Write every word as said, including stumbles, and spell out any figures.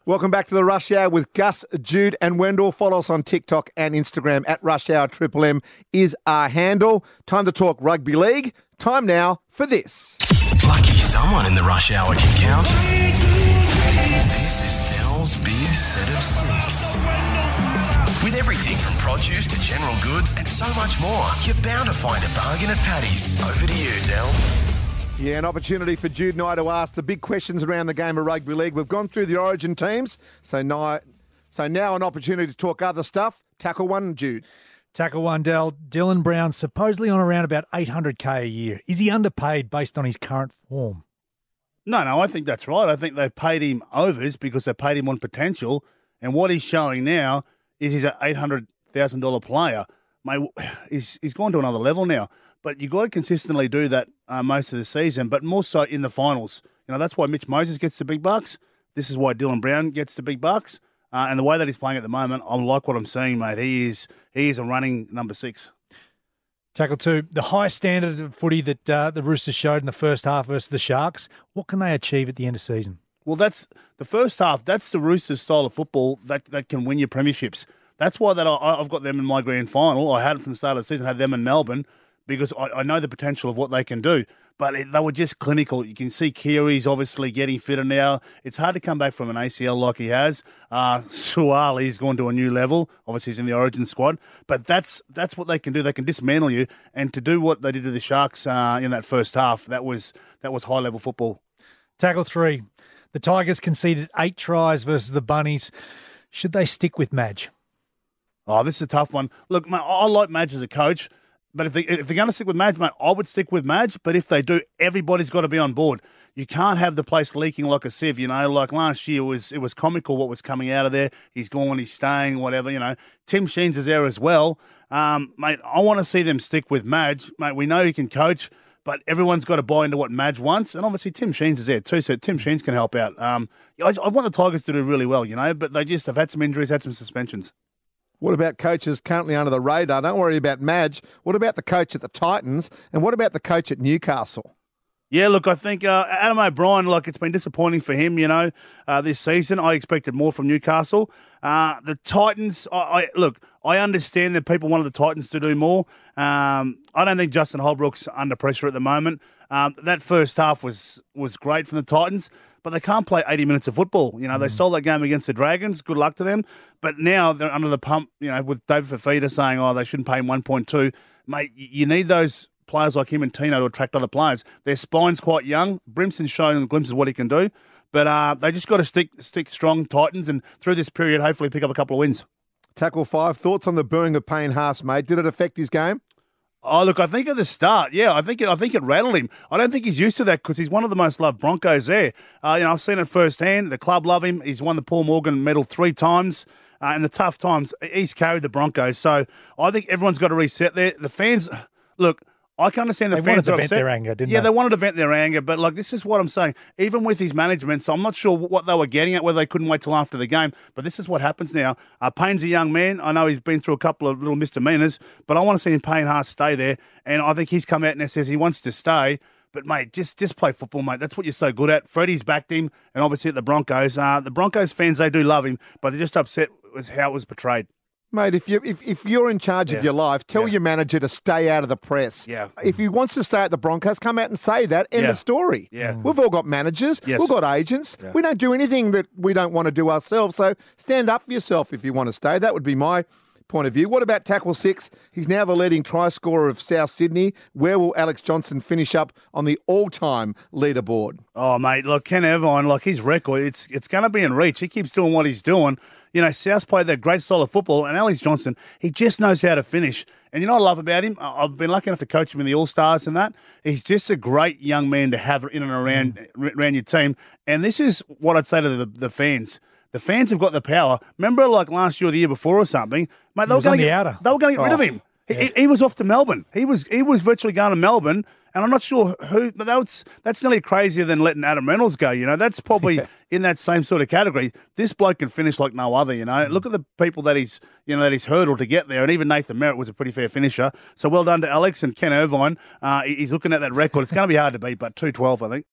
Welcome back to the Rush Hour with Gus, Jude and Wendell. Follow us on TikTok and Instagram at Rush Hour Triple M is our handle. Time to talk rugby league. Time now for this. Lucky someone in the Rush Hour can count. This is Dell's Big Set of Six. With everything from produce to general goods and so much more, you're bound to find a bargain at Paddy's. Over to you, Dell. Yeah, an opportunity for Jude and I to ask the big questions around the game of rugby league. We've gone through the origin teams, so now, so now an opportunity to talk other stuff. Tackle one, Jude. Tackle one, Dell. Dylan Brown supposedly on around about eight hundred K a year. Is he underpaid based on his current form? No, no, I think that's right. I think they've paid him overs because they paid him on potential, and what he's showing now is he's an eight hundred thousand dollars player. Mate, he's, he's gone to another level now. But you've got to consistently do that uh, most of the season, but more so in the finals. You know, that's why Mitch Moses gets the big bucks. This is why Dylan Brown gets the big bucks. Uh, and the way that he's playing at the moment, I like what I'm seeing, mate. He is he is a running number six. Tackle two, the high standard of footy that uh, the Roosters showed in the first half versus the Sharks. What can they achieve at the end of season? Well, that's the first half. That's the Roosters style of football that, that can win you premierships. That's why that I, I've got them in my grand final. I had it from the start of the season, had them in Melbourne, because I, I know the potential of what they can do. But it, they were just clinical. You can see Keary's obviously getting fitter now. It's hard to come back from an A C L like he has. Uh, Suali's gone to a new level. Obviously, he's in the Origin squad. But that's that's what they can do. They can dismantle you. And to do what they did to the Sharks uh, in that first half, that was that was high-level football. Tackle three, the Tigers conceded eight tries versus the Bunnies. Should they stick with Madge? Oh, this is a tough one. Look, mate, I like Madge as a coach. But if, they, if they're going to stick with Madge, mate, I would stick with Madge. But if they do, everybody's got to be on board. You can't have the place leaking like a sieve, you know. Like last year, it was, it was comical what was coming out of there. He's gone, he's staying, whatever, you know. Tim Sheens is there as well. Um, mate, I want to see them stick with Madge. Mate, we know he can coach, but everyone's got to buy into what Madge wants. And obviously, Tim Sheens is there too, so Tim Sheens can help out. Um, I, I want the Tigers to do really well, you know, but they just have had some injuries, had some suspensions. What about coaches currently under the radar? Don't worry about Madge. What about the coach at the Titans? And what about the coach at Newcastle? Yeah, look, I think uh, Adam O'Brien, like, it's been disappointing for him, you know, uh, this season. I expected more from Newcastle. Uh, the Titans, I, I look, I understand that people wanted the Titans to do more. Um, I don't think Justin Holbrook's under pressure at the moment. Um, that first half was was great from the Titans, but they can't play eighty minutes of football. You know, mm. they stole that game against the Dragons. Good luck to them. But now they're under the pump, you know, with David Fafita saying, oh, they shouldn't pay him one point two. Mate, you need those players like him and Tino to attract other players. Their spine's quite young. Brimson's showing a glimpse of what he can do. But uh, they just got to stick stick strong, Titans, and through this period, hopefully pick up a couple of wins. Tackle five, thoughts on the booing of Payne Haas, mate? Did it affect his game? Oh, look, I think at the start, yeah, I think it, I think it rattled him. I don't think he's used to that because he's one of the most loved Broncos there. Uh, you know, I've seen it firsthand. The club love him. He's won the Paul Morgan medal three times. Uh, in the tough times, he's carried the Broncos. So I think everyone's got to reset there. The fans, look, I can understand the they fans wanted to are vent upset. their anger, didn't yeah, they? they wanted to vent their anger, but like this is what I'm saying. Even with his management, so I'm not sure what they were getting at, whether they couldn't wait till after the game. But this is what happens now. Uh, Payne's a young man. I know he's been through a couple of little misdemeanors, but I want to see him Payne Haas stay there. And I think he's come out and says he wants to stay. But, mate, just just play football, mate. That's what you're so good at. Freddie's backed him, and obviously at the Broncos. Uh, the Broncos fans, they do love him, but they're just upset with how it was portrayed. Mate, if you if, if you're in charge Yeah. of your life, tell Yeah. your manager to stay out of the press. Yeah. If he wants to stay at the Broncos, come out and say that. End Yeah. of story. Yeah. We've all got managers. Yes. We've got agents. Yeah. We don't do anything that we don't want to do ourselves. So stand up for yourself if you want to stay. That would be my point of view. What about tackle six? He's now the leading try scorer of South Sydney. Where will Alex Johnson finish up on the all-time leaderboard? Oh, mate, look, Ken Irvine, like his record, it's it's going to be in reach. He keeps doing what he's doing. You know, South's played that great style of football, and Alex Johnson, he just knows how to finish. And you know what I love about him? I- I've been lucky enough to coach him in the All-Stars and that. He's just a great young man to have in and around, mm. around your team. And this is what I'd say to the, the fans. The fans have got the power. Remember, like last year or the year before or something, mate, they were going to get, outer. they were going to get rid Oh. of him. He, he was off to Melbourne. He was he was virtually going to Melbourne, and I'm not sure who, but that's that's nearly crazier than letting Adam Reynolds go. You know, that's probably Yeah. in that same sort of category. This bloke can finish like no other. You know, look at the people that he's you know that he's hurdled to get there, and even Nathan Merritt was a pretty fair finisher. So well done to Alex and Ken Irvine. Uh, he- he's looking at that record. It's going to be hard to beat, but two twelve, I think.